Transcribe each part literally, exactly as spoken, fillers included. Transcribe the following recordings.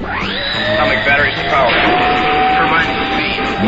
Atomic batteries to power. Turbines to speed.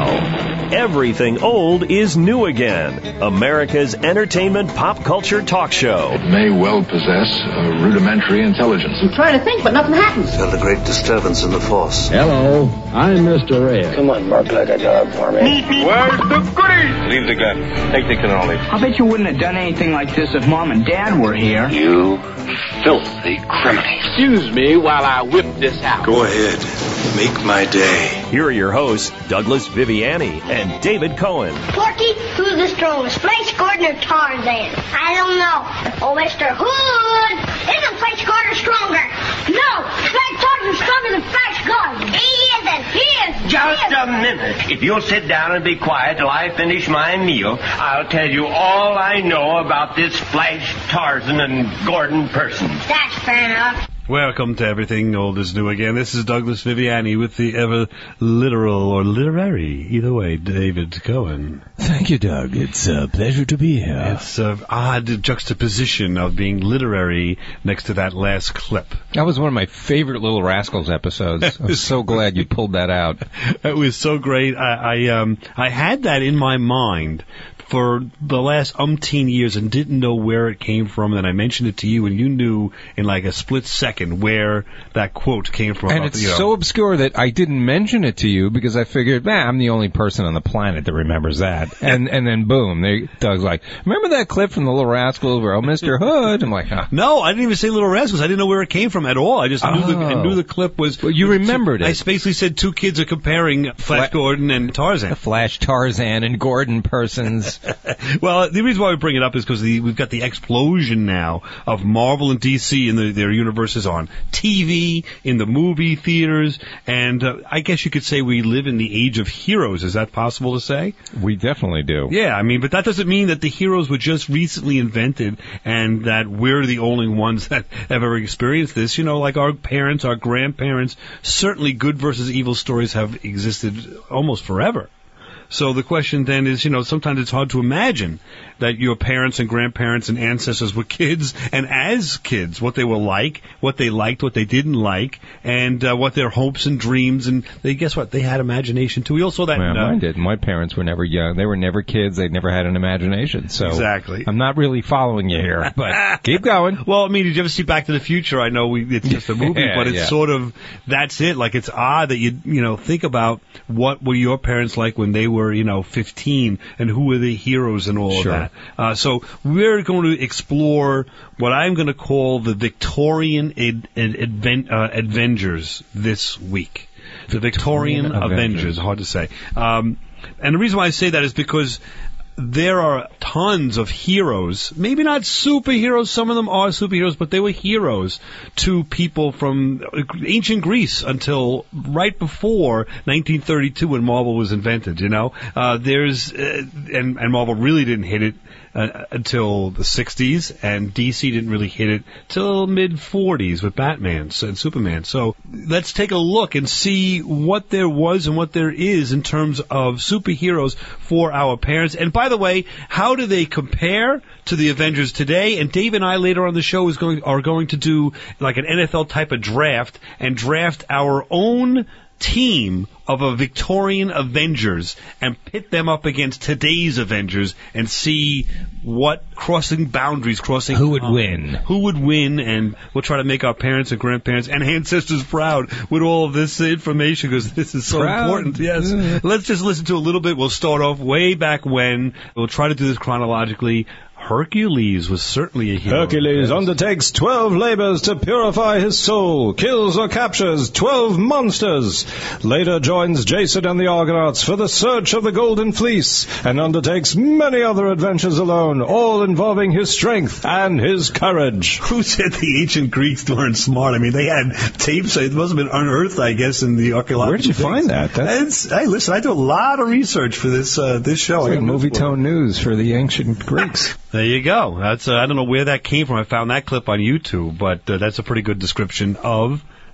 Now, everything old is new again. America's entertainment pop culture talk show. It may well possess a rudimentary intelligence. I'm trying to think, but nothing happens. Felt a great disturbance in the force. Hello, I'm Mister Red. Come on, bark like a dog for me. Where's the goodies? Leave the gun. Take the cannoli. I bet you wouldn't have done anything like this if Mom and Dad were here. You filthy criminal. Excuse me while I whip this out. Go ahead. Make my day. Here are your hosts, Douglas Viviani and David Cohen. Porky, who's the strongest, Flash Gordon or Tarzan? I don't know. Oh, Mister Hood, isn't Flash Gordon stronger? No, Flash Tarzan's stronger than Flash Gordon. He isn't. He is. Just he is. a minute. If you'll sit down and be quiet till I finish my meal, I'll tell you all I know about this Flash Tarzan and Gordon person. That's fair enough. Welcome to Everything Old is New Again. This is Douglas Viviani with the ever literal or literary, either way, David Cohen. Thank you, Doug. It's a pleasure to be here. It's an odd juxtaposition of being literary next to that last clip. That was one of my favorite Little Rascals episodes. I'm so glad you pulled that out. It was so great. I, I, um, I had that in my mind for the last umpteen years and didn't know where it came from. And I mentioned it to you, and you knew in like a split second where that quote came from. And it's you know. so obscure that I didn't mention it to you because I figured, man, I'm the only person on the planet that remembers that. And and then boom, they, Doug's like, remember that clip from the Little Rascals where, oh, Mister Hood? I'm like, huh. No, I didn't even say Little Rascals. I didn't know where it came from at all. I just knew, oh. the, I knew the clip was... Well, you remembered two, it. I basically said two kids are comparing Flash Fla- Gordon and Tarzan. Flash Tarzan and Gordon persons. Well, the reason why we bring it up is because we've got the explosion now of Marvel and D C and the, their universes on T V, in the movie theaters, and uh, I guess you could say we live in the age of heroes. Is that possible to say? We definitely do. Yeah, I mean, but that doesn't mean that the heroes were just recently invented and that we're the only ones that have ever experienced this. You know, like our parents, our grandparents, certainly good versus evil stories have existed almost forever. So the question then is, you know, sometimes it's hard to imagine that your parents and grandparents and ancestors were kids, and as kids, what they were like, what they liked, what they didn't like, and uh, what their hopes and dreams, and they, guess what? They had imagination too. We all saw that. Well, in, uh, mine did. My parents were never young. They were never kids. They never had an imagination. So exactly. I'm not really following you here, but keep going. Well, I mean, did you ever see Back to the Future? I know we, it's just a movie, yeah, but it's yeah. sort of, that's it. Like, it's odd that you, you know, think about what were your parents like when they were, you know, fifteen, and who were the heroes and all sure. of that. Uh, so we're going to explore what I'm going to call the Victorian ad, ad, advent, uh, Avengers this week. The Victorian, Victorian Avengers. Avengers, hard to say. Um, and the reason why I say that is because there are tons of heroes, maybe not superheroes, some of them are superheroes, but they were heroes to people from ancient Greece until right before nineteen thirty-two when Marvel was invented, you know. Uh, there's, uh, and, and Marvel really didn't hit it uh, until the sixties, and D C didn't really hit it till mid-forties with Batman and Superman. So let's take a look and see what there was and what there is in terms of superheroes for our parents. And by the way, how do they compare to the Avengers today? And Dave and I later on the show is going are going to do like an N F L type of draft and draft our own team of a Victorian Avengers and pit them up against today's Avengers and see what crossing boundaries, crossing who would um, win, who would win, and we'll try to make our parents and grandparents and ancestors proud with all of this information because this is so proud. important. Yes, yeah. Let's just listen to a little bit. We'll start off way back when. We'll try to do this chronologically. Hercules was certainly a hero. Hercules undertakes twelve labors to purify his soul, kills or captures twelve monsters, later joins Jason and the Argonauts for the search of the Golden Fleece, and undertakes many other adventures alone, all involving his strength and his courage. Who said the ancient Greeks weren't smart? I mean, they had tapes. It must have been unearthed, I guess, in the archaeological. Where did you things. find that? That's... Hey, listen, I do a lot of research for this uh, this show. It's like Movie Tone News for the ancient Greeks. There you go. That's uh, I don't know where that came from. I found that clip on YouTube, but uh, that's a pretty good description of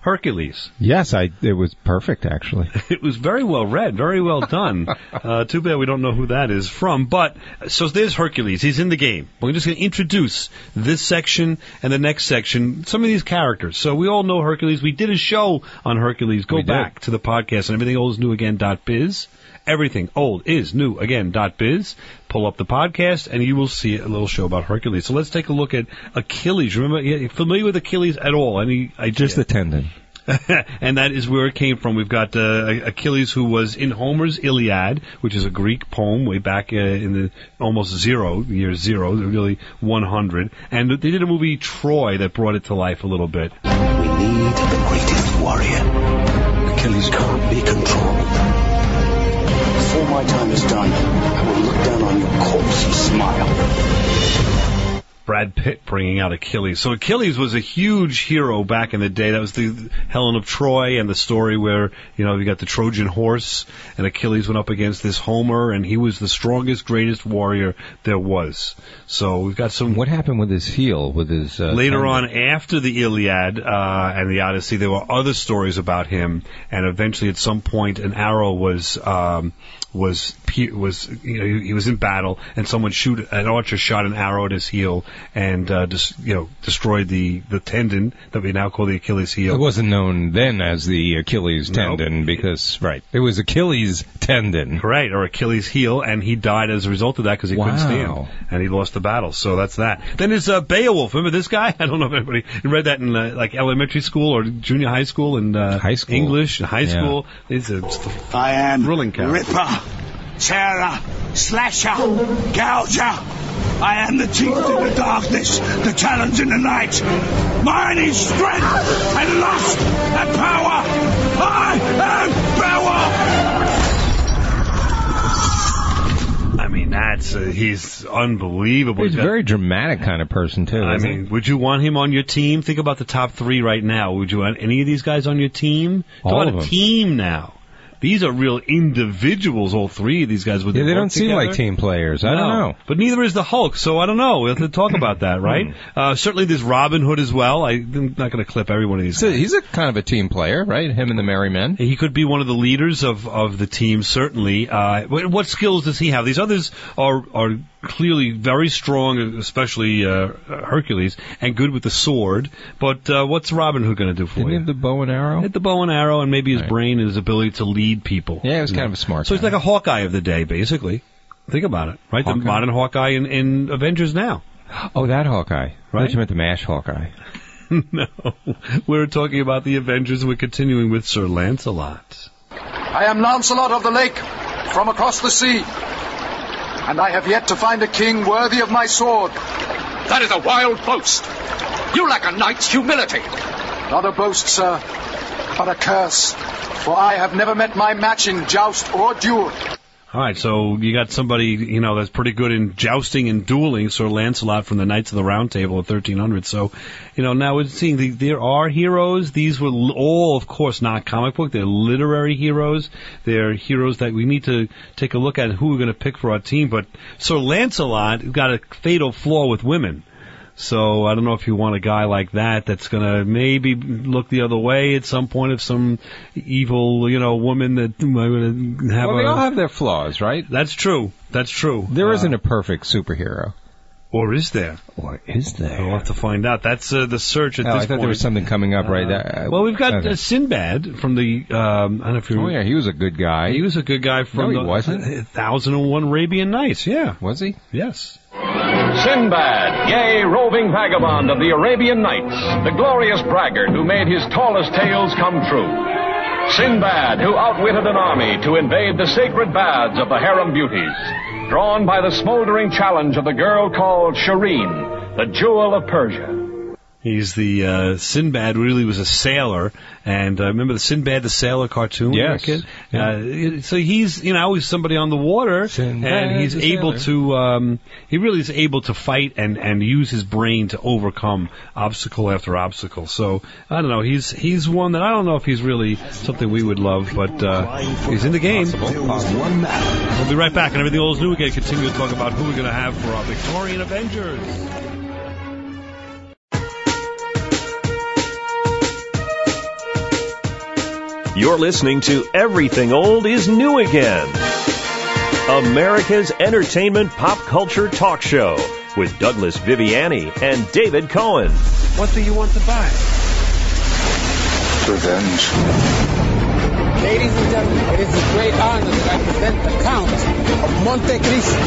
Hercules. Yes, I. It was perfect, actually. It was very well read, very well done. uh, too bad we don't know who that is from. But, so there's Hercules. He's in the game. We're just going to introduce this section and the next section, some of these characters. So we all know Hercules. We did a show on Hercules. Go We back did. to the podcast and everything old is new again dot biz. Everything old is new again dot biz. Pull up the podcast and you will see a little show about Hercules. So let's take a look at Achilles. Remember, you familiar with Achilles at all? Any idea? Just the tendon. And that is where it came from. We've got uh, Achilles, who was in Homer's Iliad, which is a Greek poem way back uh, in the almost zero, year zero, really one hundred. And they did a movie, Troy, that brought it to life a little bit. We need the greatest warrior. Achilles can't be controlled. Before my time is done, I will look down on your corpse and smile. Brad Pitt bringing out Achilles. So Achilles was a huge hero back in the day. That was the Helen of Troy and the story where, you know, you got the Trojan horse and Achilles went up against this Homer and he was the strongest, greatest warrior there was. So we've got some... What happened with his heel, with his... Uh, Later tendon? on, after the Iliad uh, and the Odyssey, there were other stories about him, and eventually at some point an arrow was... Um, was was you know he was in battle and someone shoot an archer shot an arrow at his heel and uh, just you know destroyed the the tendon that we now call the Achilles heel. It wasn't known then as the Achilles tendon nope. because right it was Achilles tendon, right, or Achilles heel, and he died as a result of that because he wow. couldn't stand and he lost the battle. So that's that. Then there's uh, Beowulf. Remember this guy? I don't know if anybody read that in uh, like elementary school or junior high school and uh, high school English high yeah. school. It's a, it's a I am thrilling character. Ripper. Tearer, Slasher, Gouger. I am the teeth in the darkness, the talons in the night. Mine is strength and lust and power. I am power. I mean, that's uh, he's unbelievable. He's a got, very dramatic kind of person too. I isn't mean, he? would you want him on your team? Think about the top three right now. Would you want any of these guys on your team? All Talk of about a them. team now. These are real individuals, all three of these guys. Would Yeah, they they work don't seem together? like team players. I No. don't know. But neither is the Hulk, so I don't know. We'll have to talk about that, right? uh, certainly there's Robin Hood as well. I, I'm not going to clip every one of these So guys. he's a kind of a team player, right? Him and the Merry Men. He could be one of the leaders of, of the team, certainly. Uh, what, what skills does he have? These others are are clearly very strong, especially uh, Hercules, and good with the sword. But uh, what's Robin Hood going to do for Didn't he you? have the bow and arrow? Hit the bow and arrow, and maybe his Right. brain and his ability to lead people. Yeah, he was kind of a smart So guy. he's like a Hawkeye of the day, basically. Think about it, right? Hawkeye? The modern Hawkeye in, in Avengers now. Oh, that Hawkeye. Right? I thought you meant the MASH Hawkeye. No, we're talking about the Avengers. We're continuing with Sir Lancelot. I am Lancelot of the Lake, from across the sea. And I have yet to find a king worthy of my sword. That is a wild boast. You lack a knight's humility. Not a boast, sir, but a curse. For I have never met my match in joust or duel. All right, so you got somebody, you know, that's pretty good in jousting and dueling, Sir Lancelot from the Knights of the Round Table of thirteen hundred. So, you know, now we're seeing the, there are heroes. These were all, of course, not comic book. They're literary heroes. They're heroes that we need to take a look at who we're going to pick for our team. But Sir Lancelot got a fatal flaw with women. So I don't know if you want a guy like that that's going to maybe look the other way at some point if some evil, you know, woman that might have Well, a... they all have their flaws, right? That's true. That's true. There Uh, isn't a perfect superhero. Or is there? Or is there? We'll have to find out. That's uh, the search at Oh, this I thought point. there was something coming up right there. Well, we've got Okay. uh, Sinbad from the, um, I don't know if you Oh, yeah, he was a good guy. He was a good guy from No, he the wasn't. uh, Thousand and One Arabian Nights, yeah. Was he? Yes. Sinbad, gay roving vagabond of the Arabian Nights, the glorious braggart who made his tallest tales come true. Sinbad, who outwitted an army to invade the sacred baths of the harem beauties, drawn by the smoldering challenge of the girl called Shireen, the jewel of Persia. He's the uh, Sinbad. Really was a sailor, and uh, remember the Sinbad the Sailor cartoon? when you were a Yes. kid? Yeah. Uh, so he's you know he's somebody on the water, Sinbad and he's the able sailor. to um, he really is able to fight and, and use his brain to overcome obstacle after obstacle. So I don't know. He's he's one that I don't know if he's really something we would love, but uh, he's in the game. We'll be right back, and everything old is new again. Continue to talk about who we're going to have for our Victorian Avengers. You're listening to Everything Old is New Again, America's entertainment pop culture talk show with Douglas Viviani and David Cohen. What do you want to buy? Revenge. Ladies and gentlemen, it is a great honor that I present the Count of Monte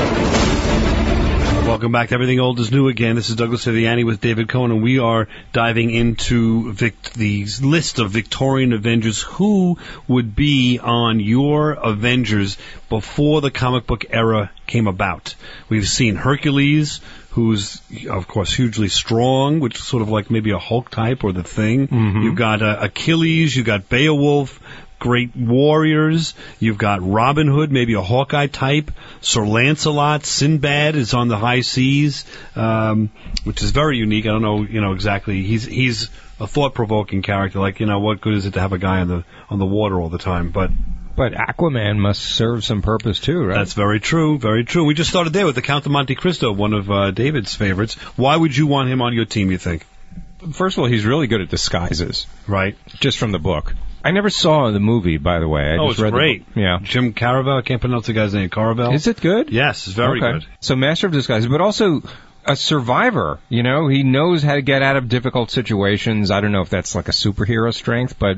Cristo. Welcome back to Everything Old is New Again. This is Douglas Viviani with David Cohen, and we are diving into Vic- the list of Victorian Avengers. Who would be on your Avengers before the comic book era came about? We've seen Hercules, who's, of course, hugely strong, which is sort of like maybe a Hulk type or the Thing. Mm-hmm. You've got uh, Achilles, you've got Beowulf, great warriors. You've got Robin Hood, maybe a Hawkeye type. Sir Lancelot, Sinbad is on the high seas, um, which is very unique. I don't know, you know, exactly. He's he's a thought-provoking character. Like, you know, what good is it to have a guy on the on the water all the time? But but Aquaman must serve some purpose too, right? That's very true, very true. We just started there with the Count of Monte Cristo, one of uh, David's favorites. Why would you want him on your team, you think? First of all, he's really good at disguises. Right. Just from the book. I never saw the movie, by the way. I oh, just it's read great. The, yeah. Jim Caravel, I can't pronounce the guy's name. Caravel? Is it good? Yes, it's very okay. good. So Master of Disguise, but also a survivor. You know, he knows how to get out of difficult situations. I don't know if that's like a superhero strength, but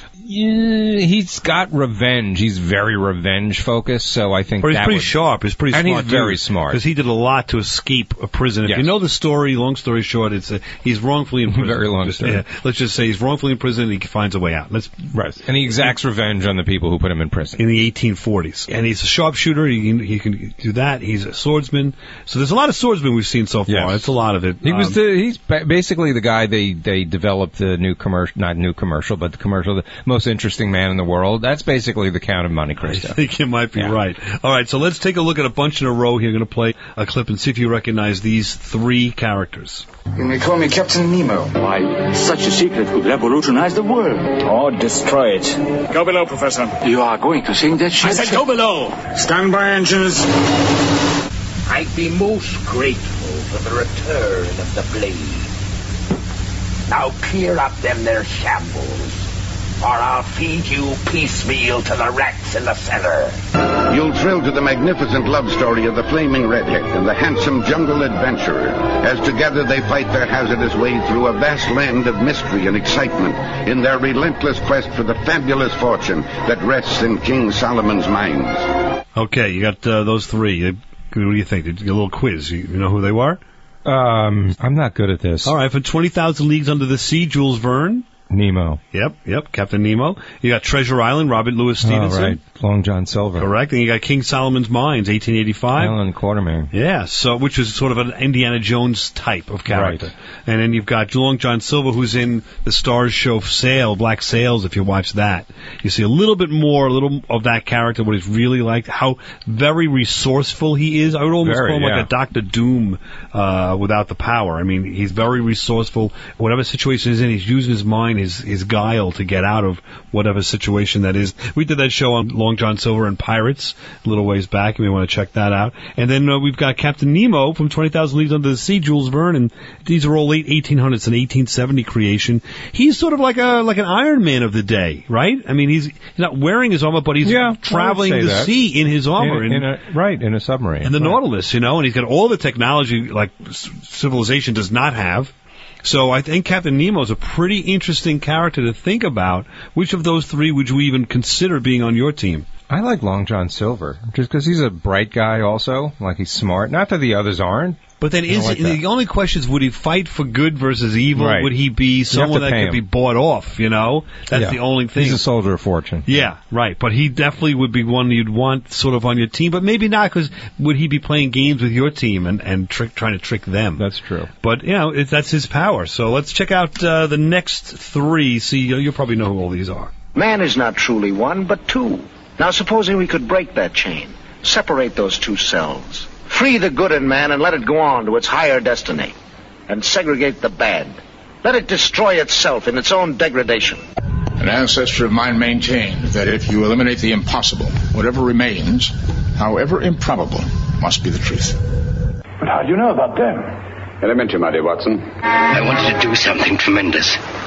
yeah, he's got revenge. He's very revenge focused, so I think but he's that pretty would, sharp. He's pretty and smart. And he's very too, smart. Because he did a lot to escape a prison. If yes. you know the story, long story short, it's a, he's wrongfully in prison. Very long just, story. Yeah, let's just say he's wrongfully in prison and he finds a way out. Let's, right. And he exacts revenge on the people who put him in prison. In the eighteen forties. And he's a sharpshooter. He can, he can do that. He's a swordsman. So there's a lot of swordsmen we've seen so far. Yes. That's a lot of it. He um, was the, he's basically the guy they, they developed the new commercial, not new commercial, but the commercial, the most interesting man in the world. That's basically the Count of Monte Cristo. I think you might be yeah. right. All right, so let's take a look at a bunch in a row here. I'm going to play a clip and see if you recognize these three characters. You may call me Captain Nemo. Why, such a secret could revolutionize the world. Or destroy it. Go below, Professor. You are going to sing that ship? I said go below. Stand by, engines. I'd be most grateful for the return of the blade. Now clear up them there shambles, or I'll feed you piecemeal to the rats in the cellar. You'll thrill to the magnificent love story of the flaming redhead and the handsome jungle adventurer, as together they fight their hazardous way through a vast land of mystery and excitement in their relentless quest for the fabulous fortune that rests in King Solomon's mines. Okay, you got uh, those three. What do you think? Did you get a little quiz? You know who they were? Um, I'm not good at this. All right, for twenty thousand Leagues Under the Sea, Jules Verne. Nemo. Yep, yep, Captain Nemo. You got Treasure Island, Robert Louis Stevenson. Oh, right. Long John Silver. Correct. And you got King Solomon's Mines, eighteen eighty-five. Alan Quatermain. Yeah, so which is sort of an Indiana Jones type of character. Right. And then you've got Long John Silver, who's in the Stars show Sail, Black Sails, if you watch that. You see a little bit more, a little of that character, what he's really like, how very resourceful he is. I would almost very, call him yeah. like a Doctor Doom uh, without the power. I mean, he's very resourceful. Whatever situation he's in, he's using his mind, his, his guile to get out of whatever situation that is. We did that show on Long John Silver and Pirates a little ways back. You may want to check that out. And then uh, we've got Captain Nemo from twenty thousand Leagues Under the Sea, Jules Verne, and these are all late eighteen hundreds and eighteen seventy creation. He's sort of like a like an Iron Man of the day, right? I mean, he's, he's not wearing his armor, but he's yeah, traveling the that. sea in his armor. In, in a, right, in a submarine. And the right. Nautilus, you know, and he's got all the technology like civilization does not have. So I think Captain Nemo is a pretty interesting character to think about. Which of those three would you even consider being on your team? I like Long John Silver, just because he's a bright guy also, like he's smart. Not that the others aren't. But then is like it, the only question is, would he fight for good versus evil? Right. Would he be someone that could him. be bought off, you know? That's yeah. the only thing. He's a soldier of fortune. Yeah, right. But he definitely would be one you'd want sort of on your team, but maybe not, because would he be playing games with your team and, and trick, trying to trick them? That's true. But, you know, it, that's his power. So let's check out uh, the next three. See, you'll, you'll probably know who all these are. Man is not truly one, but two. Now, supposing we could break that chain, separate those two cells, free the good in man and let it go on to its higher destiny, and segregate the bad. Let it destroy itself in its own degradation. An ancestor of mine maintained that if you eliminate the impossible, whatever remains, however improbable, must be the truth. But how do you know about them? Elementary, my dear Watson. I wanted to do something tremendous.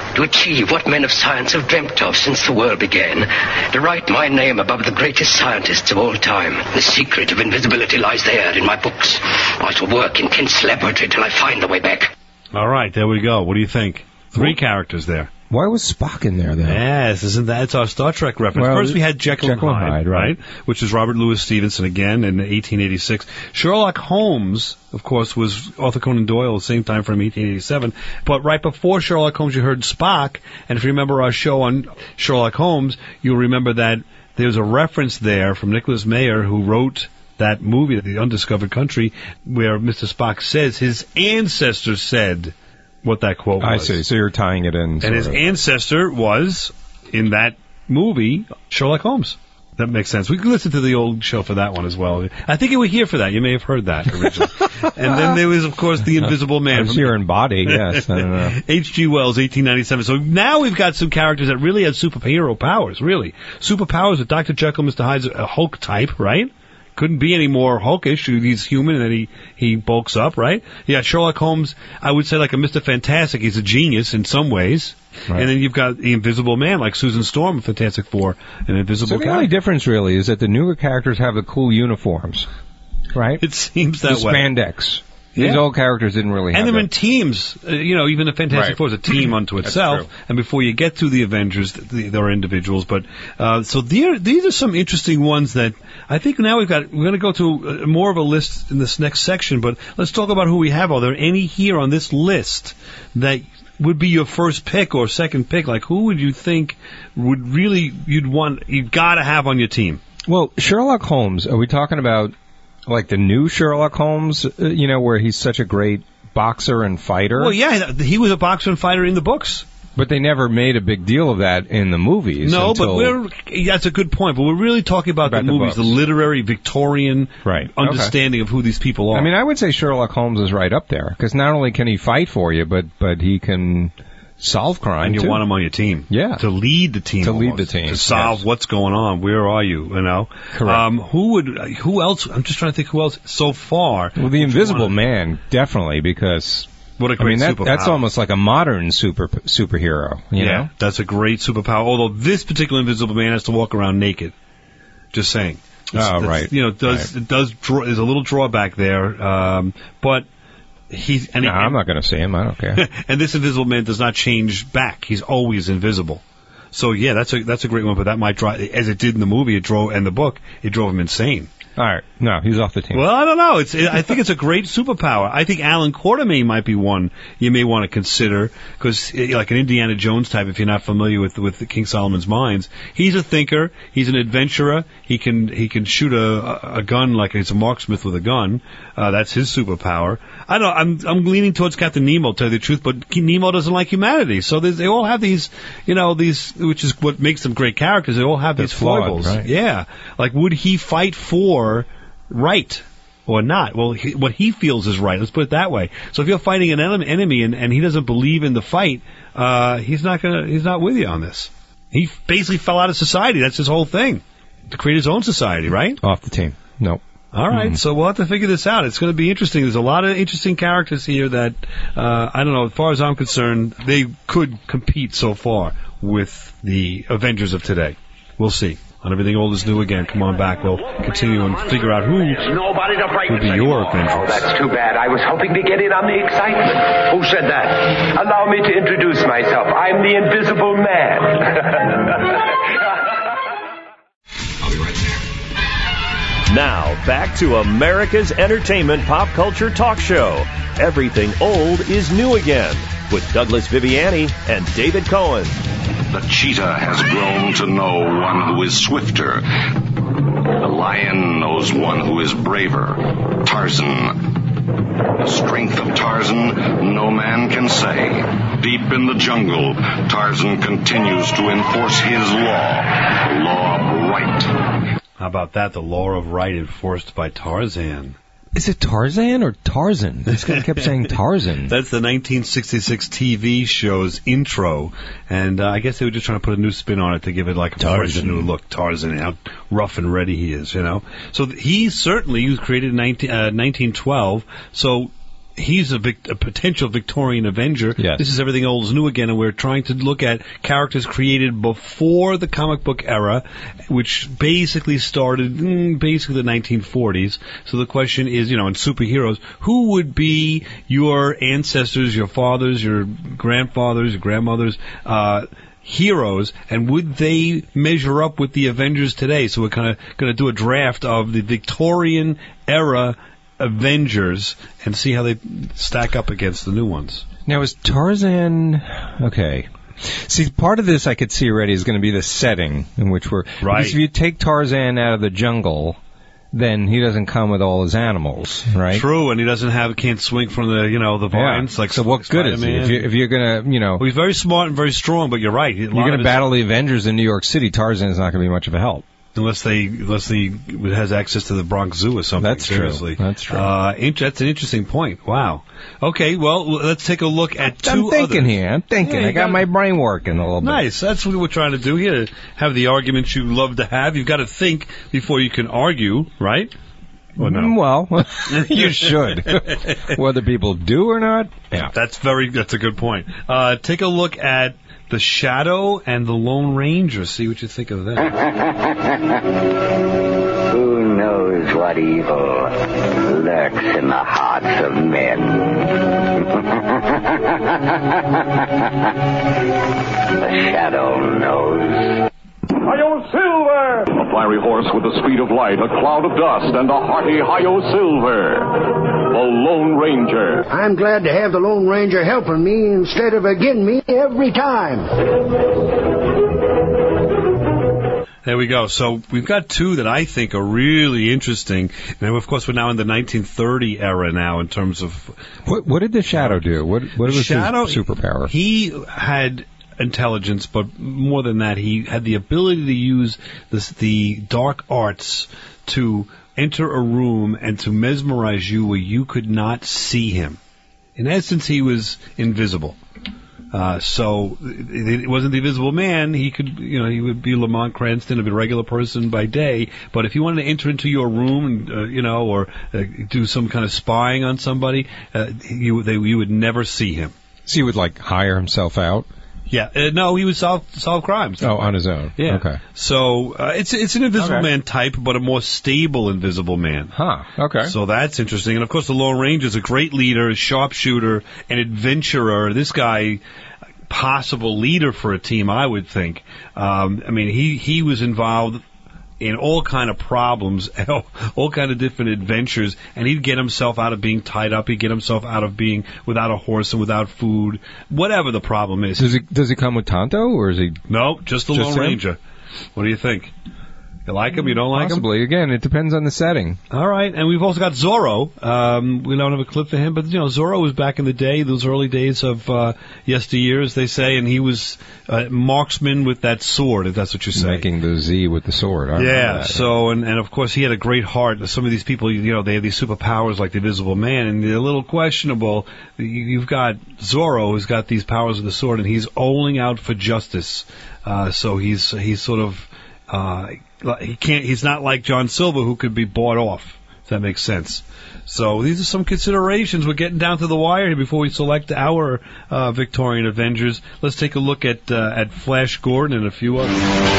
to achieve what men of science have dreamt of since the world began, to write my name above the greatest scientists of all time. The secret of invisibility lies there in my books. I shall work in Kent's laboratory till I find the way back. All right, there we go. What do you think? Three characters there. Why was Spock in there, then? Yes, isn't that? It's our Star Trek reference. Well, First we had Jekyll, Jekyll and Hyde, Hyde, right? right. Which is Robert Louis Stevenson again in eighteen eighty-six. Sherlock Holmes, of course, was Arthur Conan Doyle, the same time from eighteen eighty-seven. But right before Sherlock Holmes, you heard Spock. And if you remember our show on Sherlock Holmes, you'll remember that there's a reference there from Nicholas Meyer, who wrote that movie, The Undiscovered Country, where Mister Spock says his ancestors said what that quote was. I see. So you're tying it in. And his of. ancestor was, in that movie, Sherlock Holmes. That makes sense. We can listen to the old show for that one as well. I think you were here for that. You may have heard that originally. And then there was, of course, The Invisible Man. I was here in body, yes. I don't know. H G Wells, eighteen ninety-seven. So now we've got some characters that really have superhero powers, really. Superpowers with Doctor Jekyll, Mister Hyde's a Hulk type, right? Couldn't be any more Hulkish. He's human and then he, he bulks up, right? Yeah, Sherlock Holmes, I would say like a Mister Fantastic. He's a genius in some ways. Right. And then you've got the Invisible Man, like Susan Storm, Fantastic Four, an invisible So the guy. only difference really is that the newer characters have the cool uniforms, right? It seems that the way. spandex. These Yeah. old characters didn't really have And they're that. in teams. Uh, you know, even the Fantastic Right. Four is a team unto That's itself. true. And before you get to the Avengers, th- there are individuals. But uh, so there, these are some interesting ones that I think now we've got. We're going to go to uh, more of a list in this next section. But let's talk about who we have. Are there any here on this list that would be your first pick or second pick? Like, who would you think would really you'd want? You've got to have on your team. Well, Sherlock Holmes. Are we talking about like the new Sherlock Holmes? Uh, you know, where he's such a great boxer and fighter. Well, yeah, he was a boxer and fighter in the books. But they never made a big deal of that in the movies. No, until but we're that's a good point. But we're really talking about, About the the movies, books. the literary Victorian right. understanding okay. of who these people are. I mean, I would say Sherlock Holmes is right up there because not only can he fight for you, but but he can solve crime. And you too. want him on your team. Yeah. To lead the team. To lead almost, the team, To solve yes. what's going on. Where are you? You know? Correct. Um, who would, who else, I'm just trying to think who else so far. Well, the Invisible Man, definitely, because What a I great mean, that, superpower. that's almost like a modern super superhero, you yeah, know? that's a great superpower. Although this particular Invisible Man has to walk around naked. Just saying. It's- Oh, it's, right. You know, it does, Right. it does draw, there's a little drawback there, um, but he's, and No, he, I'm not going to see him. I don't care. and this Invisible Man does not change back. He's always invisible. So yeah, that's a that's a great one. But that might drive, as it did in the movie, it drove and the book, it drove him insane. All right. No, he's off the team. Well, I don't know. It's I think it's a great superpower. I think Alan Quatermain might be one you may want to consider because, like an Indiana Jones type, if you're not familiar with with the King Solomon's Mines, he's a thinker. He's an adventurer. He can he can shoot a a gun like he's a marksmith with a gun. Uh, that's his superpower. I don't. I'm I'm leaning towards Captain Nemo, to tell you the truth, but Nemo doesn't like humanity. So they all have these, you know, these, which is what makes them great characters. They all have They're these flawed, foibles. right. Yeah. Like, would he fight for right or not? Well, he, what he feels is right. Let's put it that way. So if you're fighting an en- enemy and, and he doesn't believe in the fight, uh, he's not gonna, he's not with you on this. He basically fell out of society. That's his whole thing. To create his own society, right? Off the team. Nope. All right, mm. So we'll have to figure this out. It's going to be interesting. There's a lot of interesting characters here that, uh, I don't know, as far as I'm concerned, they could compete so far with the Avengers of today. We'll see. On Everything Old is New Again, come on back. We'll continue and figure out who Nobody to break would be your Avengers. Oh, that's too bad. I was hoping to get in on the excitement. Who said that? Allow me to introduce myself. I'm the Invisible Man. Now, back to America's entertainment pop culture talk show. Everything Old is New Again, with Douglas Viviani and David Cohen. The cheetah has grown to know one who is swifter. The lion knows one who is braver. Tarzan. The strength of Tarzan, no man can say. Deep in the jungle, Tarzan continues to enforce his law, the law of right. How about that? The law of right enforced by Tarzan. Is it Tarzan or Tarzan? This guy kept saying Tarzan. That's the nineteen sixty-six T V show's intro, and uh, I guess they were just trying to put a new spin on it to give it like a fresh new look. Tarzan, how rough and ready he is, you know. So th- he certainly he was created in nineteen, uh, nineteen twelve. So he's a, vic- a potential Victorian Avenger. Yes. This is Everything Old is New Again, and we're trying to look at characters created before the comic book era, which basically started mm, basically the nineteen forties. So the question is, you know, in superheroes, who would be your ancestors, your fathers, your grandfathers, your grandmothers, uh, heroes, and would they measure up with the Avengers today? So we're kind of going to do a draft of the Victorian era Avengers and see how they stack up against the new ones. Now, is Tarzan... Okay. See, part of this I could see already is going to be the setting in which we're... Right. Because if you take Tarzan out of the jungle, then he doesn't come with all his animals, right? True, and he doesn't have, can't swing from the, you know, the vines. Yeah. Like so what good is he? If, you, if you're going to, you know... Well, he's very smart and very strong, but you're right. You're going to battle the Avengers in New York City, Tarzan is not going to be much of a help. Unless they, unless he has access to the Bronx Zoo or something. That's seriously. true. That's true. Uh, int- that's an interesting point. Wow. Okay, well, let's take a look at two I'm thinking others. here. I'm thinking. Yeah, I got, got my brain working a little bit. Nice. That's what we're trying to do here. Have the arguments you love to have. You've got to think before you can argue, right? Or no? Well, you should. Whether people do or not. Yeah. That's very. That's a good point. Uh, take a look at The Shadow and the Lone Ranger. See what you think of that. Who knows what evil lurks in the hearts of men? The Shadow knows. Hi-Yo Silver! A fiery horse with the speed of light, a cloud of dust, and a hearty Hi-Yo Silver. The Lone Ranger. I'm glad to have the Lone Ranger helping me instead of against me every time. There we go. So we've got two that I think are really interesting. And of course, we're now in the nineteen thirty era now in terms of... What, what did the Shadow do? What, what was Shadow, his superpower? He had intelligence, but more than that, he had the ability to use this, the dark arts to enter a room and to mesmerize you where you could not see him. In essence, he was invisible. Uh, so it, it wasn't the Invisible Man. He could, you know, he would be Lamont Cranston, a regular person by day. But if he wanted to enter into your room, and, uh, you know, or uh, do some kind of spying on somebody, uh, you, they, you would never see him. So he would like hire himself out? Yeah, uh, no, he would solve solve crimes. Oh, on his own. Yeah. Okay. So uh, it's it's an Invisible Okay. Man type, but a more stable Invisible Man. Huh. Okay. So that's interesting. And of course, the Lone Ranger is a great leader, a sharpshooter, an adventurer. This guy, possible leader for a team, I would think. Um, I mean, he he was involved in all kind of problems, all kind of different adventures, and he'd get himself out of being tied up. He'd get himself out of being without a horse and without food, whatever the problem is. Does he does he come with Tonto, or is he? No, just the Just Lone him? Ranger. What do you think? You like him? You don't like him? Possibly. Again, it depends on the setting. All right, and we've also got Zorro. Um, we don't have a clip for him, but you know, Zorro was back in the day, those early days of uh, yesteryear, as they say, and he was a marksman with that sword, if that's what you say. Making the Z with the sword. I remember Yeah. that. So, and, and of course, he had a great heart. Some of these people, you know, they have these superpowers like the Invisible Man, and they're a little questionable. You- You've got Zorro, who's got these powers of the sword, and he's owling out for justice. Uh, so he's he's sort of. Uh, He can't. He's not like John Silver, who could be bought off. If that makes sense. So these are some considerations. We're getting down to the wire here before we select our uh, Victorian Avengers. Let's take a look at uh, at Flash Gordon and a few others.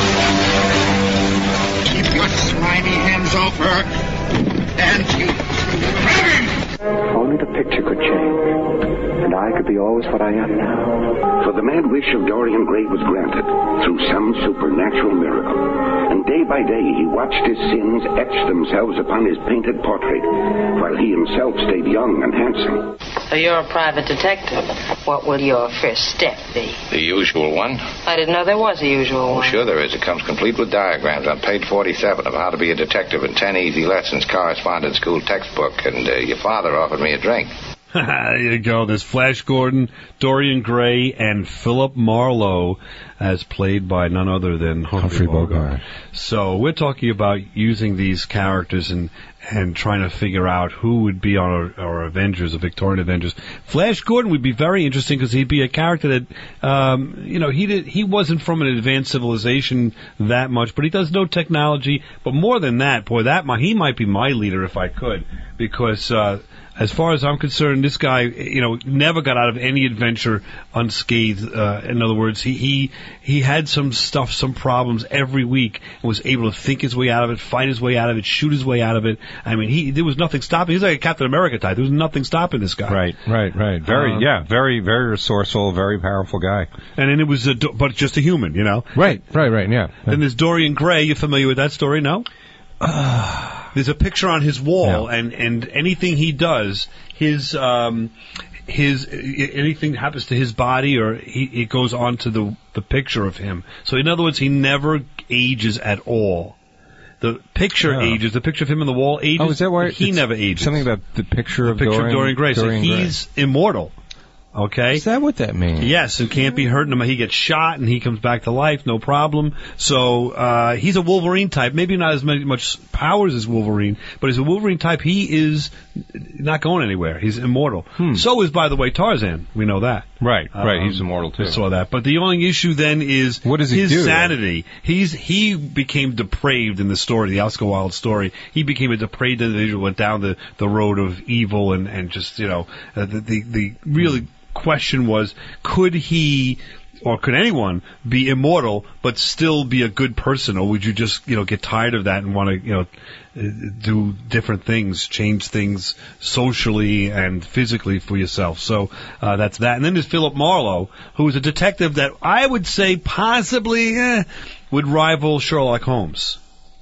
Keep your slimy hands off her. And you grab him! Only the picture could change, and I could be always what I am now. For the mad wish of Dorian Gray was granted through some supernatural miracle. And day by day he watched his sins etch themselves upon his painted portrait, while he himself stayed young and handsome. So you're a private detective. What will your first step be? The usual one. I didn't know there was a usual Oh, one. sure there is. It comes complete with diagrams on page forty-seven of How to Be a Detective and ten Easy Lessons correspondence school textbook. And uh, your father offered me a drink. There you go. There's Flash Gordon, Dorian Gray, and Philip Marlowe, as played by none other than Humphrey, Humphrey Bogart. Bogart. So we're talking about using these characters and and trying to figure out who would be our, our Avengers, the Victorian Avengers. Flash Gordon would be very interesting because he'd be a character that, um, you know, he did he wasn't from an advanced civilization that much, but he does know technology. But more than that, boy, that might, he might be my leader if I could, because. Uh, as far as I'm concerned, this guy, you know, never got out of any adventure unscathed. Uh, in other words, he, he he had some stuff, some problems every week, and was able to think his way out of it, fight his way out of it, shoot his way out of it. I mean, he there was nothing stopping. He's like a Captain America type. There was nothing stopping this guy. Right, right, right. Very, Um, yeah, very, very resourceful, very powerful guy. And then it was, a, but just a human, you know. Right, right, right. Yeah. Then there's Dorian Gray. You familiar with that story? No. There's a picture on his wall, Yeah. and, and anything he does, his um, his anything happens to his body, or he it goes onto the the picture of him. So in other words, he never ages at all. The picture Oh. ages. The picture of him on the wall ages. Oh, is that why he it's never ages? Something about the picture the of picture Dorian, of Dorian Gray. Dorian so Gray. he's immortal. Okay. Is that what that means? Yes, it can't be hurt. He gets shot and he comes back to life, no problem. So uh, he's a Wolverine type. Maybe not as many, much powers as Wolverine, but as a Wolverine type, he is not going anywhere. He's immortal. Hmm. So is, by the way, Tarzan. We know that. Right, right. Um, He's immortal too. We saw that. But the only issue then is What does he his do? sanity. He's he became depraved in the story, the Oscar Wilde story. He became a depraved individual, went down the, the road of evil, and, and just, you know, uh, the, the the really question was, could he or could anyone be immortal but still be a good person, or would you just, you know, get tired of that and want to, you know, uh, do different things, change things socially and physically for yourself? So uh, that's that. And then there's Philip Marlowe, who is a detective that I would say possibly eh, would rival Sherlock Holmes.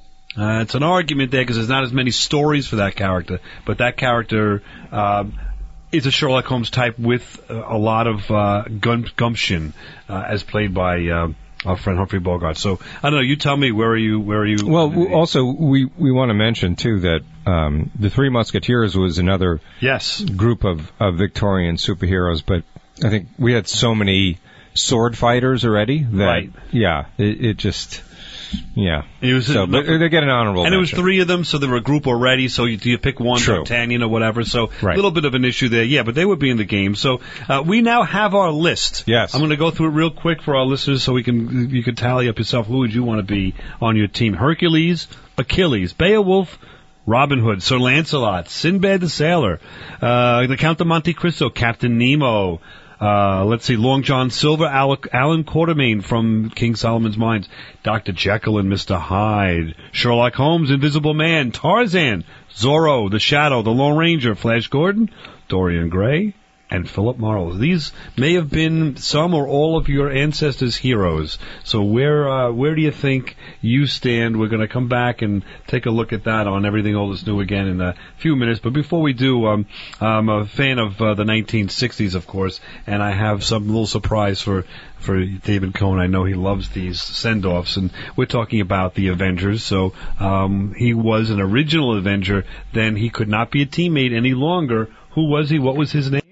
Uh, it's an argument there because there's not as many stories for that character, but that character um, is a Sherlock Holmes type with uh, a lot of uh, gum- gumption, uh, as played by uh, our friend Humphrey Bogart. So I don't know. You tell me, where are you? Where are you? Well, w- also we we want to mention too that um, the Three Musketeers was another yes group of, of Victorian superheroes, but I think we had so many sword fighters already that Right. yeah, it, it just. Yeah. It was so, a, but they get an honorable and mention. it was three of them, so they were a group already. So you, do you pick one True. or ten, you know, whatever. So a Right. little bit of an issue there. Yeah, but they would be in the game. So uh, we now have our list. Yes. I'm going to go through it real quick for our listeners, so we can you can tally up yourself. Who would you want to be on your team? Hercules, Achilles, Beowulf, Robin Hood, Sir Lancelot, Sinbad the Sailor, uh, the Count of Monte Cristo, Captain Nemo. Uh, let's see, Long John Silver, Alec, Alan Quatermain from King Solomon's Mines, Doctor Jekyll and Mister Hyde, Sherlock Holmes, Invisible Man, Tarzan, Zorro, The Shadow, The Lone Ranger, Flash Gordon, Dorian Gray, and Philip Marlowe. These may have been some or all of your ancestors' heroes. So where uh, where do you think you stand? We're going to come back and take a look at that on Everything Old is New again in a few minutes. But before we do, um, I'm a fan of uh, the nineteen sixties, of course, and I have some little surprise for for David Cohn. I know he loves these send-offs, and we're talking about the Avengers. So um, he was an original Avenger. Then he could not be a teammate any longer. Who was he? What was his name?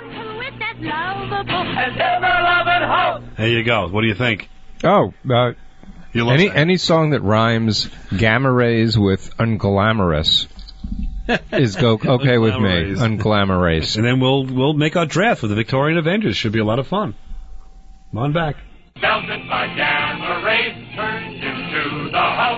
There you go. What do you think? Oh, uh, You love any that. any song that rhymes gamma rays with unglamorous is go okay with me. Unglamorous. Unglamorous. And then we'll we'll make our draft for the Victorian Avengers. Should be a lot of fun. Come on back. Melted by gamma rays, turned into the Hulk.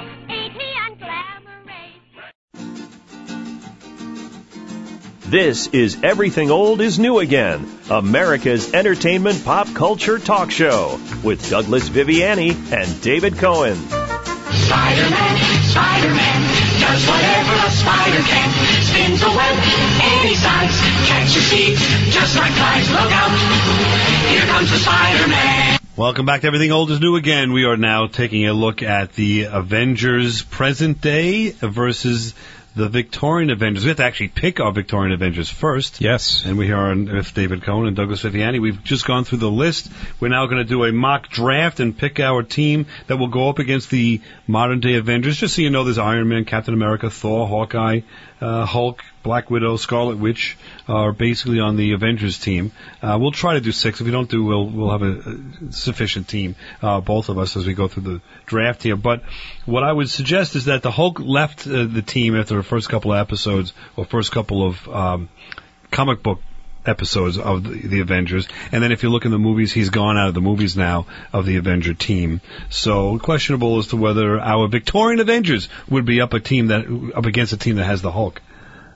This is Everything Old is New Again, America's entertainment pop culture talk show with Douglas Viviani and David Cohen. Spider-Man, Spider-Man, does whatever a spider can. Spins a web any size, catches thieves just like flies. Look out, here comes the Spider-Man. Welcome back to Everything Old is New Again. We are now taking a look at the Avengers present day versus the Victorian Avengers. We have to actually pick our Victorian Avengers first. Yes. And we are with David Cohn and Douglas Viviani. We've just gone through the list. We're now going to do a mock draft and pick our team that will go up against the modern day Avengers. Just so you know, there's Iron Man, Captain America, Thor, Hawkeye, uh, Hulk, Black Widow, Scarlet Witch are basically on the Avengers team. Uh, we'll try to do six. If we don't do, we'll we'll have a, a sufficient team, uh, both of us, as we go through the draft here. But what I would suggest is that the Hulk left uh, the team after the first couple of episodes, or first couple of um, comic book episodes of the, the Avengers. And then if you look in the movies, he's gone out of the movies now of the Avenger team. So questionable as to whether our Victorian Avengers would be up a team that up against a team that has the Hulk.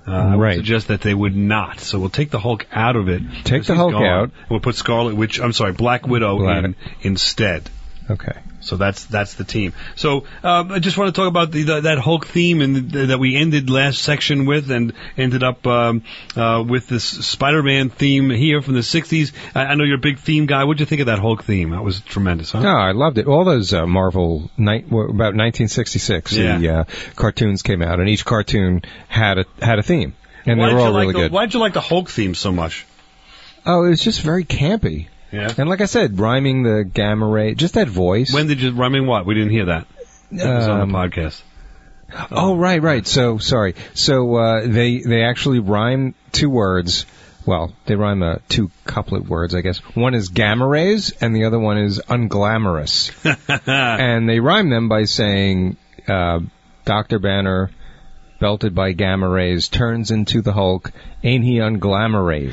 Uh, I would Right. suggest that they would not. So we'll take the Hulk out of it. Take the He's Hulk gone. out. We'll put Scarlet Witch, I'm sorry, Black Widow Black- in instead. Okay. So that's that's the team. So um, I just want to talk about the, the, that Hulk theme and the, that we ended last section with, and ended up um, uh, with this Spider-Man theme here from the sixties. I, I know you're a big theme guy. What'd you think of that Hulk theme? That was tremendous, huh? No, I loved it. All those uh, Marvel ni- were about nineteen sixty-six. Yeah. The uh, cartoons came out, and each cartoon had a had a theme, and Why'd they were you all like really the, good. Why'd you like the Hulk theme so much? Oh, it was just very campy. Yeah. And like I said, rhyming the gamma ray, just that voice. When did you rhyming what? We didn't hear that. That was on Um, the podcast. Oh, right, right. So, sorry. So, uh, they, they actually rhyme two words. Well, they rhyme uh, two couplet words, I guess. One is gamma rays, and the other one is unglamorous. And they rhyme them by saying, uh, Doctor Banner, belted by gamma rays, turns into the Hulk. Ain't he unglamorous?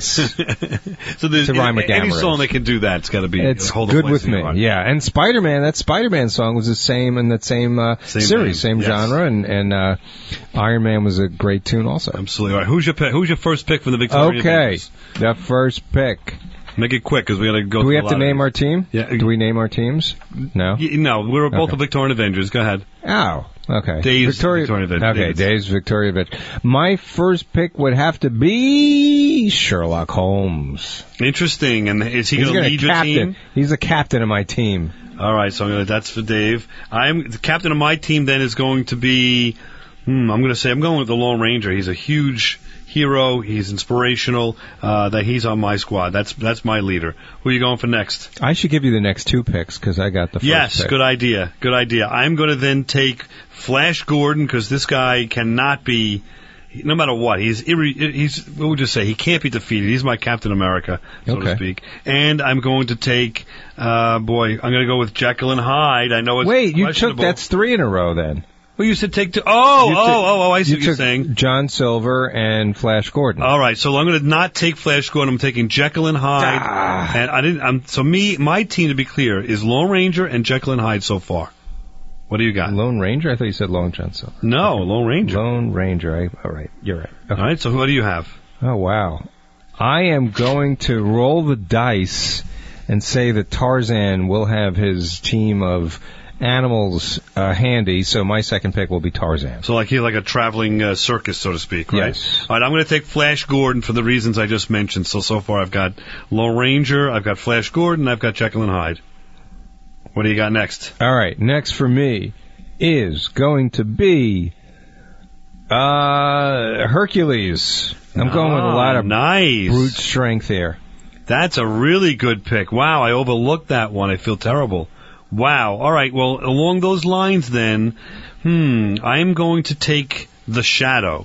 So there's To rhyme with any gamma song rays. that can do that, it's got to be It's hold a good place with in your me, heart. yeah. And Spider-Man, that Spider-Man song was the same in that same, uh, Same series, vein, same yes. genre, and, and uh, Iron Man was a great tune also. Absolutely. All right. Who's your pick? Who's your first pick for the Victorian Okay, Avengers? the first pick. Make it quick because we got to go. Do we through have a to lot of name these. our team? Yeah. Do we name our teams? No. Y- No, we were both Okay. the Victorian Avengers. Go ahead. Oh, okay. Dave's Victoria, Victorian Avengers. Okay, David's. Dave's Victoria Avengers. My first pick would have to be Sherlock Holmes. Interesting. And is he He's going to gonna lead your captain. team? He's the captain of my team. All right. So I'm gonna, that's for Dave. I'm the captain of my team. Then is going to be. Hmm, I'm going to say I'm going with the Lone Ranger. He's a huge hero. He's inspirational. Uh, that he's on my squad. That's that's my leader. Who are you going for next? I should give you the next two picks because I got the first Yes, pick. good idea. Good idea. I'm going to then take Flash Gordon because this guy cannot be, no matter what, he's, irre, he's, what would you say? He can't be defeated. He's my Captain America, so Okay. to speak. And I'm going to take, uh, boy, I'm going to go with Jekyll and Hyde. I know it's Wait, you took, questionable. that's three in a row then. Well, you said take two. Oh, You oh, took- oh, oh, I see you what you're took saying. John Silver and Flash Gordon. All right, so I'm going to not take Flash Gordon. I'm taking Jekyll and Hyde. Ah. And I didn't. I'm, so me, my team, to be clear, is Lone Ranger and Jekyll and Hyde so far. What do you got? Lone Ranger? I thought you said Lone John Silver. No, Lone Ranger. Lone Ranger. I, all right, you're right. Okay. All right, so what do you have? Oh, wow. I am going to roll the dice and say that Tarzan will have his team of animals uh, handy, so my second pick will be Tarzan. So like he's like a traveling uh, circus, so to speak, right? Yes. All right, I'm going to take Flash Gordon for the reasons I just mentioned. So, so far I've got Lone Ranger, I've got Flash Gordon, I've got Jekyll and Hyde. What do you got next? All right, next for me is going to be uh, Hercules. I'm going with a lot of nice brute strength here. That's a really good pick. Wow, I overlooked that one. I feel terrible. Wow. All right. Well, along those lines, then, hmm, I am going to take the Shadow.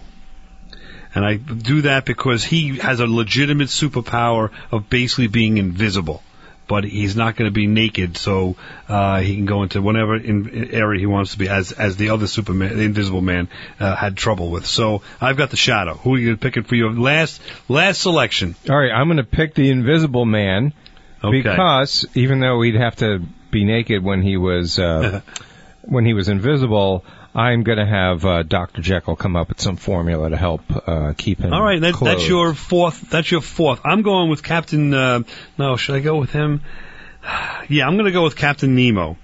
And I do that because he has a legitimate superpower of basically being invisible. But he's not going to be naked, so uh, he can go into whatever in, area he wants to be, as as the other Superman, the Invisible Man, uh, had trouble with. So I've got the Shadow. Who are you picking for your last last selection? All right, I'm going to pick the Invisible Man Okay. because even though he'd have to be naked when he was uh, when he was invisible, I'm going to have uh, Doctor Jekyll come up with some formula to help uh, keep him. All right, that, clothed. that's your fourth. That's your fourth. I'm going with Captain. Uh, no, should I go with him? Yeah, I'm going to go with Captain Nemo,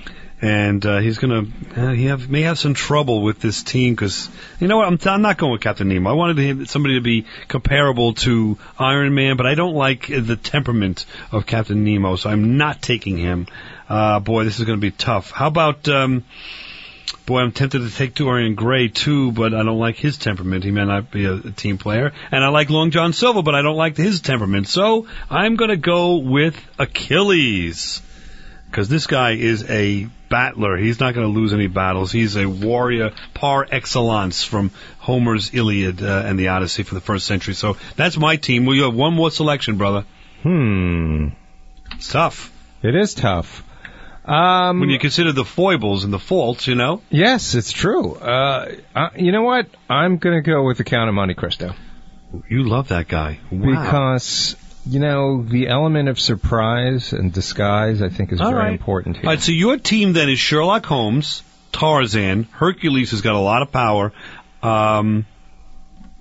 and uh, he's going to. Uh, he have, may have some trouble with this team because you know what? I'm, I'm not going with Captain Nemo. I wanted him, somebody to be comparable to Iron Man, but I don't like the temperament of Captain Nemo, so I'm not taking him. Uh, boy, this is going to be tough. How about? Um, Boy, I'm tempted to take Dorian Gray, too, but I don't like his temperament. He may not be a, a team player. And I like Long John Silver, but I don't like his temperament. So I'm going to go with Achilles. Because this guy is a battler. He's not going to lose any battles. He's a warrior par excellence from Homer's Iliad uh, and the Odyssey for the first century. So that's my team. Well, you have one more selection, brother. Hmm. It's tough. It is tough. Um, when you consider the foibles and the faults, you know? Yes, it's true. Uh, uh, you know what? I'm going to go with the Count of Monte Cristo. You love that guy. Wow. Because, you know, the element of surprise and disguise, I think, is All very right. important here. All right, so your team then is Sherlock Holmes, Tarzan, Hercules has got a lot of power. Um,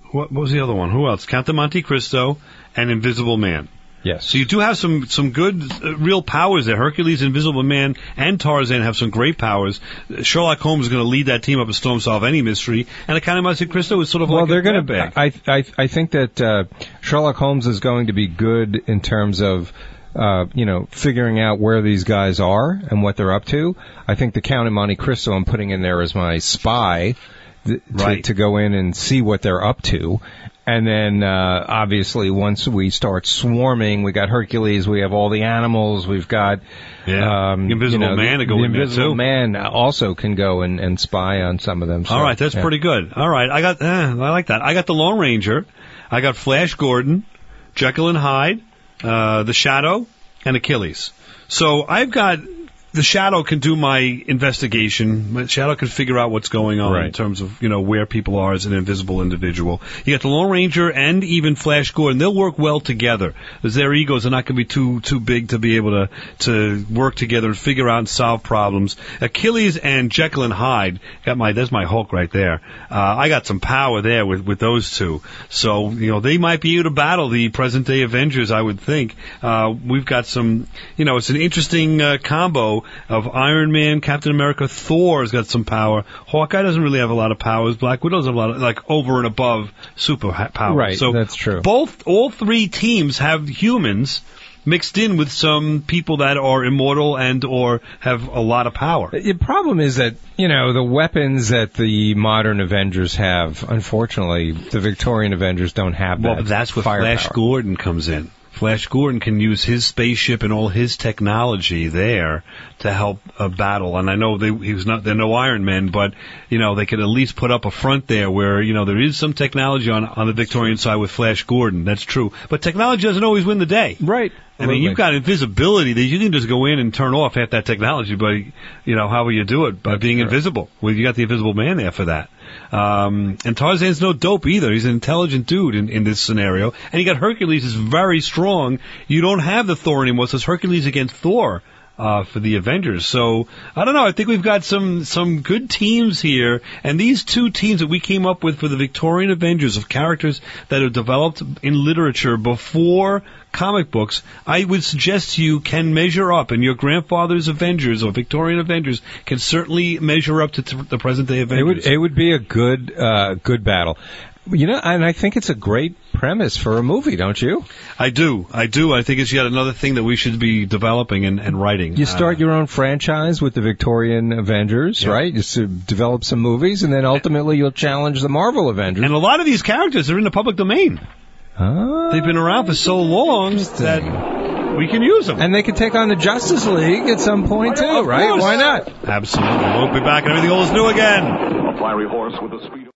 what, what was the other one? Who else? Count of Monte Cristo and Invisible Man. Yes. So you do have some some good uh, real powers there. Hercules, Invisible Man, and Tarzan have some great powers. Sherlock Holmes is going to lead that team up and storm solve any mystery. And the Count of Monte Cristo is sort of well, like they're a going to. I I I think that uh, Sherlock Holmes is going to be good in terms of. Uh, you know, figuring out where these guys are and what they're up to. I think the Count of Monte Cristo I'm putting in there as my spy th- right. to, to go in and see what they're up to. And then, uh, obviously, once we start swarming, we got Hercules, we have all the animals, we've got, yeah. um, the Invisible you know, Man the, to go the in there, Invisible too. Man also can go and, and spy on some of them. So, all right, that's yeah. pretty good. All right, I got, eh, I like that. I got the Lone Ranger, I got Flash Gordon, Jekyll and Hyde, uh, the Shadow, and Achilles. So I've got the Shadow can do my investigation. The Shadow can figure out what's going on right. in terms of, you know, where people are as an invisible individual. You got the Lone Ranger and even Flash Gordon. They'll work well together, because their egos are not going to be too too big to be able to to work together and figure out and solve problems. Achilles and Jekyll and Hyde got my that's my Hulk right there. Uh, I got some power there with with those two. So you know they might be able to battle the present day Avengers. I would think uh, we've got some. You know, it's an interesting uh, combo of Iron Man, Captain America, Thor's got some power. Hawkeye doesn't really have a lot of powers. Black Widow does have a lot of, like, over and above super ha- powers. Right, so that's true. Both, all three teams have humans mixed in with some people that are immortal and or have a lot of power. The problem is that, you know, the weapons that the modern Avengers have, unfortunately, the Victorian Avengers don't have that. Well, but that's where firepower. Flash Gordon comes in. Flash Gordon can use his spaceship and all his technology there to help uh, battle. And I know they, he was not, they're no Iron Men, but, you know, they could at least put up a front there where, you know, there is some technology on, on the Victorian side with Flash Gordon. That's true. But technology doesn't always win the day. Right. I mean, you've got invisibility that you can just go in and turn off half that technology, but, you know, how will you do it? By being true. invisible. Well, you got the Invisible Man there for that. Um, and Tarzan's no dope either. He's an intelligent dude in, in this scenario. And you got Hercules is very strong. You don't have the Thor anymore, so it's Hercules against Thor. Uh, for the Avengers. So, I don't know, I think we've got some, some good teams here, and these two teams that we came up with for the Victorian Avengers of characters that are developed in literature before comic books, I would suggest to you can measure up, and your grandfather's Avengers or Victorian Avengers can certainly measure up to t- the present day Avengers. It would, it would be a good, uh, good battle. You know, and I think it's a great premise for a movie, don't you? I do. I do. I think it's yet another thing that we should be developing and, and writing. You start uh, your own franchise with the Victorian Avengers, yeah. right? You s- develop some movies, and then ultimately you'll challenge the Marvel Avengers. And a lot of these characters are in the public domain. Oh, They've been around for so long that we can use them. And they can take on the Justice League at some point, too, of right? course. Why not? Absolutely. We'll be back and everything old is new again. A fiery horse with a speed of